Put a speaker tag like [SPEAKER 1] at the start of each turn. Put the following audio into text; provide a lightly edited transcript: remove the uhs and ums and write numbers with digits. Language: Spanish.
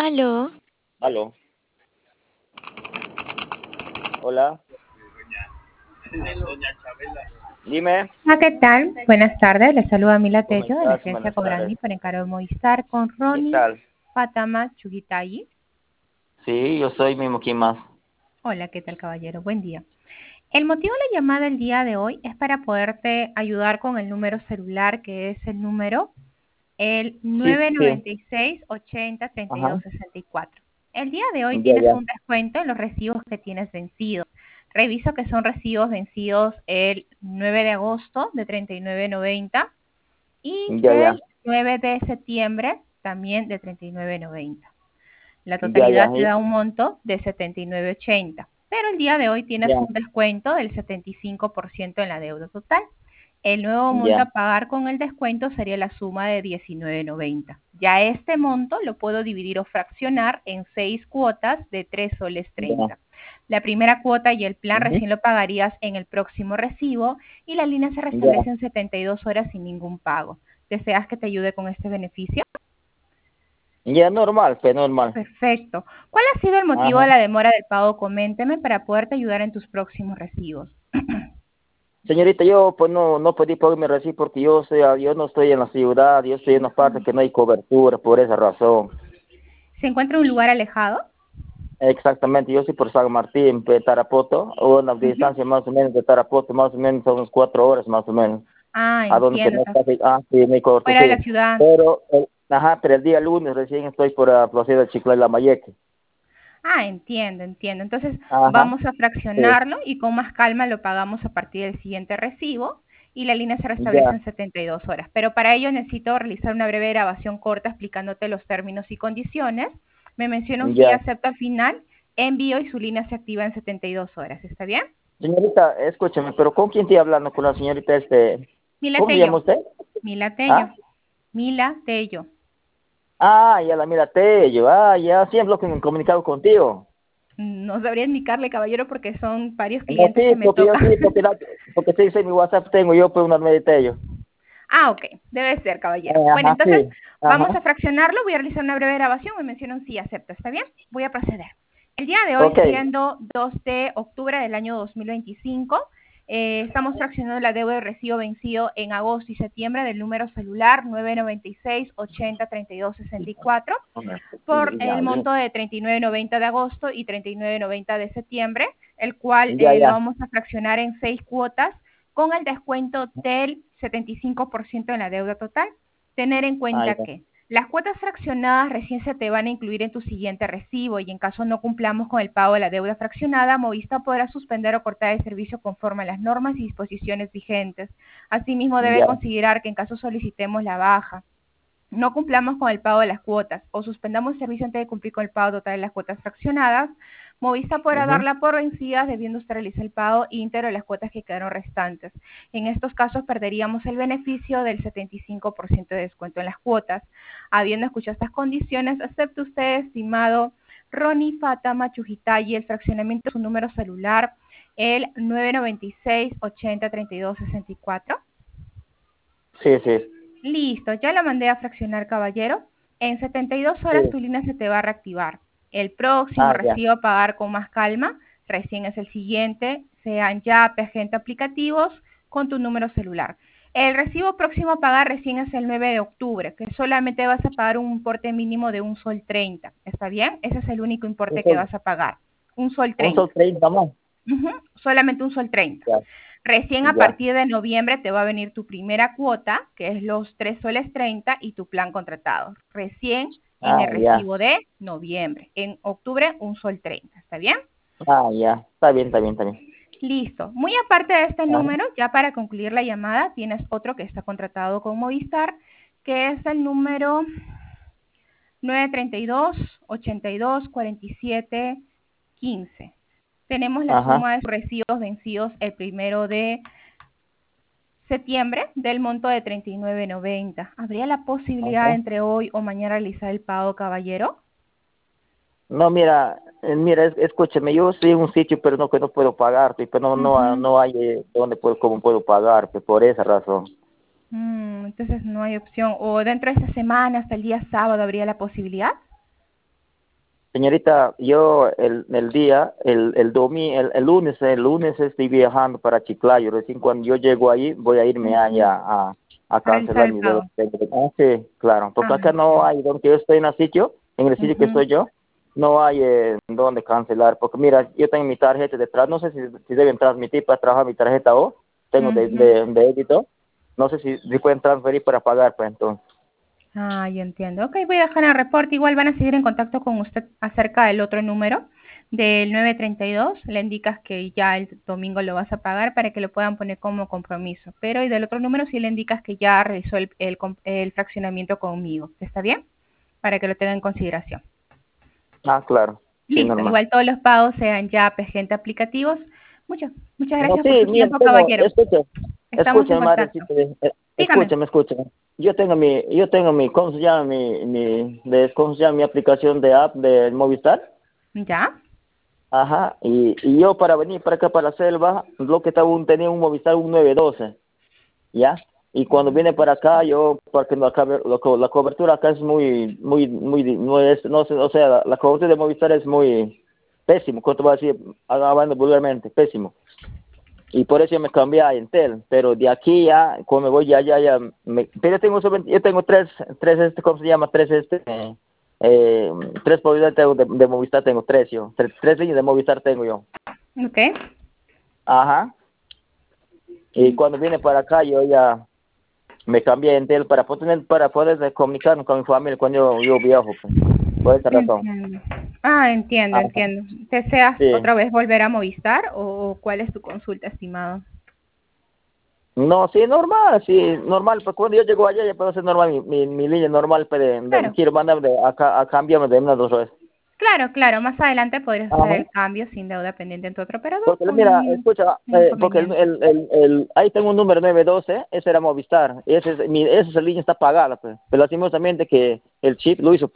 [SPEAKER 1] Aló,
[SPEAKER 2] Aló, hola, dime,
[SPEAKER 3] ¿Qué tal? Buenas tardes, les saluda Mila
[SPEAKER 2] ¿cómo
[SPEAKER 3] Tello de la
[SPEAKER 2] estás?
[SPEAKER 3] agencia
[SPEAKER 2] Buenas tardes.
[SPEAKER 3] Cobrani por encargo de Movistar con
[SPEAKER 2] ¿Qué
[SPEAKER 3] Ronnie
[SPEAKER 2] tal?
[SPEAKER 3] Fatama Chugitayi.
[SPEAKER 2] Sí, yo soy mismo, ¿quién más?
[SPEAKER 3] Hola, ¿qué tal, caballero? Buen día. El motivo de la llamada el día de hoy es para poderte ayudar con el número celular, que es el número el
[SPEAKER 2] Sí, sí,
[SPEAKER 3] 996 80
[SPEAKER 2] ajá,
[SPEAKER 3] 32 64. El día de hoy
[SPEAKER 2] ya,
[SPEAKER 3] tienes
[SPEAKER 2] ya,
[SPEAKER 3] un descuento en los recibos que tienes vencidos. Reviso que son recibos vencidos el 9 de agosto de 39.90 y
[SPEAKER 2] ya,
[SPEAKER 3] el
[SPEAKER 2] ya,
[SPEAKER 3] 9 de septiembre también de 39.90. La
[SPEAKER 2] ya, ya,
[SPEAKER 3] totalidad te da un monto de 79.80, pero el día de hoy tienes
[SPEAKER 2] ya,
[SPEAKER 3] un descuento del 75% en la deuda total. El nuevo monto
[SPEAKER 2] ya,
[SPEAKER 3] a pagar con el descuento sería la suma de 19.90. Ya este monto lo puedo dividir o fraccionar en 6 cuotas de 3 soles
[SPEAKER 2] ya,
[SPEAKER 3] 30. La primera cuota y el plan
[SPEAKER 2] ujú,
[SPEAKER 3] recién lo pagarías en el próximo recibo y la línea se
[SPEAKER 2] ya,
[SPEAKER 3] restablece en 72 horas sin ningún pago. ¿Deseas que te ayude con este beneficio?
[SPEAKER 2] ya, normal, pues normal,
[SPEAKER 3] Perfecto. ¿Cuál ha sido el motivo de
[SPEAKER 2] ajá.
[SPEAKER 3] la demora del pago? Coménteme para poderte ayudar en tus próximos recibos.
[SPEAKER 2] Señorita, yo pues no pedí por mi recibo porque yo no estoy en la ciudad, yo estoy en una parte que no hay cobertura, por esa razón.
[SPEAKER 3] ¿Se encuentra en un lugar alejado?
[SPEAKER 2] Exactamente, yo soy por San Martín, pues, Tarapoto, o una
[SPEAKER 3] Ujú.
[SPEAKER 2] distancia más o menos de Tarapoto, más o menos son unas 4 horas más o menos.
[SPEAKER 3] Ah,
[SPEAKER 2] A donde que
[SPEAKER 3] entiendo.
[SPEAKER 2] no
[SPEAKER 3] Estás
[SPEAKER 2] está, sí, muy corto,
[SPEAKER 3] fuera de la
[SPEAKER 2] sí.
[SPEAKER 3] ciudad.
[SPEAKER 2] Pero el día lunes recién estoy por la Plaza del Chicla y la Mayeque.
[SPEAKER 3] Ah, entiendo, entiendo. Entonces
[SPEAKER 2] Ajá,
[SPEAKER 3] vamos a
[SPEAKER 2] sí,
[SPEAKER 3] fraccionarlo y con más calma lo pagamos a partir del siguiente recibo y la línea se restablece
[SPEAKER 2] ya,
[SPEAKER 3] en 72 horas. Pero para ello necesito realizar una breve grabación corta explicándote los términos y condiciones. Me menciona un sí
[SPEAKER 2] ya.
[SPEAKER 3] acepto al final, envío y su línea se activa en 72 horas. ¿Está bien?
[SPEAKER 2] Señorita, escúcheme, pero ¿con quién estoy hablando? Con la señorita,
[SPEAKER 3] Mila
[SPEAKER 2] ¿cómo se llama
[SPEAKER 3] Tello,
[SPEAKER 2] usted?
[SPEAKER 3] Mila Tello,
[SPEAKER 2] ¿Ah?
[SPEAKER 3] Mila Tello.
[SPEAKER 2] Ya la mira, yo, ya, siempre lo que me he comunicado contigo.
[SPEAKER 3] No sabría indicarle, caballero, porque son varios
[SPEAKER 2] No,
[SPEAKER 3] clientes que
[SPEAKER 2] sí,
[SPEAKER 3] me
[SPEAKER 2] porque yo
[SPEAKER 3] tocan.
[SPEAKER 2] sí, porque sí, sí, mi WhatsApp tengo yo, pues, una media Tello.
[SPEAKER 3] Ah, ok, debe ser, caballero. Bueno,
[SPEAKER 2] Ajá,
[SPEAKER 3] entonces
[SPEAKER 2] sí,
[SPEAKER 3] vamos
[SPEAKER 2] ajá,
[SPEAKER 3] a fraccionarlo, voy a realizar una breve grabación, me mencionan sí, acepto, ¿está bien? Voy a proceder. El día de hoy,
[SPEAKER 2] ok,
[SPEAKER 3] siendo 2 de octubre del año 2025, estamos fraccionando la deuda de recibo vencido en agosto y septiembre del número celular 996 80 32 64 por el monto de 39.90 de agosto y 39.90 de septiembre, el cual
[SPEAKER 2] ya,
[SPEAKER 3] lo
[SPEAKER 2] ya,
[SPEAKER 3] vamos a fraccionar en 6 cuotas con el descuento del 75% en la deuda total. Tener en cuenta
[SPEAKER 2] ya,
[SPEAKER 3] que las cuotas fraccionadas recién se te van a incluir en tu siguiente recibo y en caso no cumplamos con el pago de la deuda fraccionada, Movista podrá suspender o cortar el servicio conforme a las normas y disposiciones vigentes. Asimismo, debe
[SPEAKER 2] ya,
[SPEAKER 3] considerar que en caso solicitemos la baja, no cumplamos con el pago de las cuotas o suspendamos el servicio antes de cumplir con el pago total de las cuotas fraccionadas, Movista podrá
[SPEAKER 2] ujú,
[SPEAKER 3] darla por vencidas debiendo usted realizar el pago íntegro de las cuotas que quedaron restantes. En estos casos perderíamos el beneficio del 75% de descuento en las cuotas. Habiendo escuchado estas condiciones, acepte usted, estimado Ronnie Fatama Chujitayi, el fraccionamiento de su número celular, el 996 80 32 64.
[SPEAKER 2] sí, sí,
[SPEAKER 3] Listo, ya la mandé a fraccionar, caballero. En 72 horas
[SPEAKER 2] sí,
[SPEAKER 3] tu línea se te va a reactivar. El próximo
[SPEAKER 2] ya.
[SPEAKER 3] recibo a pagar con más calma, recién es el siguiente, sean Yape, agente aplicativos, con tu número celular. El recibo próximo a pagar recién es el 9 de octubre, que solamente vas a pagar un importe mínimo de un sol 30. ¿Está bien? Ese es el único
[SPEAKER 2] Un
[SPEAKER 3] importe que
[SPEAKER 2] sol,
[SPEAKER 3] vas a pagar. Un sol
[SPEAKER 2] un sol
[SPEAKER 3] 30.
[SPEAKER 2] 30 más.
[SPEAKER 3] Ujú, solamente un sol 30.
[SPEAKER 2] Ya,
[SPEAKER 3] Recién a
[SPEAKER 2] ya.
[SPEAKER 3] partir de noviembre te va a venir tu primera cuota, que es los 3 soles 30 y tu plan contratado. Recién en el
[SPEAKER 2] Ya.
[SPEAKER 3] recibo de noviembre. En octubre, un sol 30. ¿Está bien?
[SPEAKER 2] Ya. Está bien, está bien, está bien.
[SPEAKER 3] Listo. Muy aparte de este
[SPEAKER 2] Ajá,
[SPEAKER 3] número, ya para concluir la llamada, tienes otro que está contratado con Movistar, que es el número 932 82 47 15. Tenemos la
[SPEAKER 2] ajá,
[SPEAKER 3] suma de recibos vencidos el primero de septiembre del monto de 39.90. ¿Habría la posibilidad
[SPEAKER 2] ajá.
[SPEAKER 3] entre hoy o mañana realizar el pago, caballero?
[SPEAKER 2] No, mira, escúchame, yo estoy en un sitio, pero no que no puedo pagarte, pero
[SPEAKER 3] Ujú.
[SPEAKER 2] no hay dónde puedo, cómo puedo pagarte, por esa razón.
[SPEAKER 3] Entonces no hay opción. ¿O dentro de esta semana, hasta el día sábado, habría la posibilidad?
[SPEAKER 2] Señorita, yo el lunes estoy viajando para Chiclayo. Recién cuando yo llego ahí, voy a irme allá a
[SPEAKER 3] A realizar
[SPEAKER 2] cancelar
[SPEAKER 3] el
[SPEAKER 2] mi deuda.
[SPEAKER 3] pago.
[SPEAKER 2] Sí, claro, porque
[SPEAKER 3] Ah,
[SPEAKER 2] acá no
[SPEAKER 3] entiendo.
[SPEAKER 2] hay, donde yo estoy en el sitio que
[SPEAKER 3] Ujú,
[SPEAKER 2] estoy yo, no hay donde cancelar. Porque mira, yo tengo mi tarjeta detrás, no sé si deben transmitir para trabajar mi tarjeta o tengo
[SPEAKER 3] ujú.
[SPEAKER 2] de débito. No sé si pueden transferir para pagar, pues entonces.
[SPEAKER 3] Ah, ya entiendo. Ok, voy a dejar el reporte. Igual van a seguir en contacto con usted acerca del otro número, del 932. Le indicas que ya el domingo lo vas a pagar para que lo puedan poner como compromiso. Pero y del otro número sí le indicas que ya realizó el fraccionamiento conmigo. ¿Está bien? Para que lo tenga en consideración.
[SPEAKER 2] Ah, claro, sí,
[SPEAKER 3] Listo.
[SPEAKER 2] normal.
[SPEAKER 3] Igual todos los pagos sean ya gente aplicativos. Muchas
[SPEAKER 2] No,
[SPEAKER 3] gracias por
[SPEAKER 2] sí,
[SPEAKER 3] su
[SPEAKER 2] mira,
[SPEAKER 3] tiempo, caballero. Estamos en
[SPEAKER 2] escúchame,
[SPEAKER 3] contacto.
[SPEAKER 2] madrecita,
[SPEAKER 3] Dígame.
[SPEAKER 2] escúchame. Yo tengo mi, ¿cómo se llama? ¿Cómo se llama mi aplicación de app de Movistar?
[SPEAKER 3] ¿Ya?
[SPEAKER 2] Ajá, y yo para venir para acá, para la selva, lo que estaba tenía un Movistar un 912, ¿ya? Y cuando vine para acá, yo, porque la cobertura acá es no es, no sé, o sea, la cobertura de Movistar es muy pésimo, ¿cuánto voy a decir? Hablando vulgarmente, pésimo. Y por eso yo me cambié a Entel, pero de aquí ya, cuando me voy pero yo tengo ¿cómo se llama? Tres proveedores de Movistar, tengo tres yo, tres líneas de Movistar tengo yo.
[SPEAKER 3] Ok.
[SPEAKER 2] Ajá, y cuando vine para acá yo ya me cambié a Entel para poder comunicarme con mi familia cuando yo viajo, pues, por esa razón.
[SPEAKER 3] Entiendo. Ah, entiendo,
[SPEAKER 2] Ajá,
[SPEAKER 3] entiendo. ¿Deseas
[SPEAKER 2] sí.
[SPEAKER 3] otra vez volver a Movistar o cuál es tu consulta, estimado?
[SPEAKER 2] No, sí, normal, sí, normal, pues cuando yo llego allá ya puedo hacer normal mi línea normal, pero
[SPEAKER 3] Claro,
[SPEAKER 2] quiero mandar a cambiarme de una dos veces.
[SPEAKER 3] claro, claro. Más adelante podrías hacer
[SPEAKER 2] Ajá.
[SPEAKER 3] el cambio sin deuda pendiente en tu otro operador
[SPEAKER 2] Porque
[SPEAKER 3] con
[SPEAKER 2] mira,
[SPEAKER 3] ningún
[SPEAKER 2] escucha, porque
[SPEAKER 3] inconveniente.
[SPEAKER 2] ahí tengo un número 912, ese era Movistar, esa línea está pagada, pues, pero lastimosamente que el chip lo hizo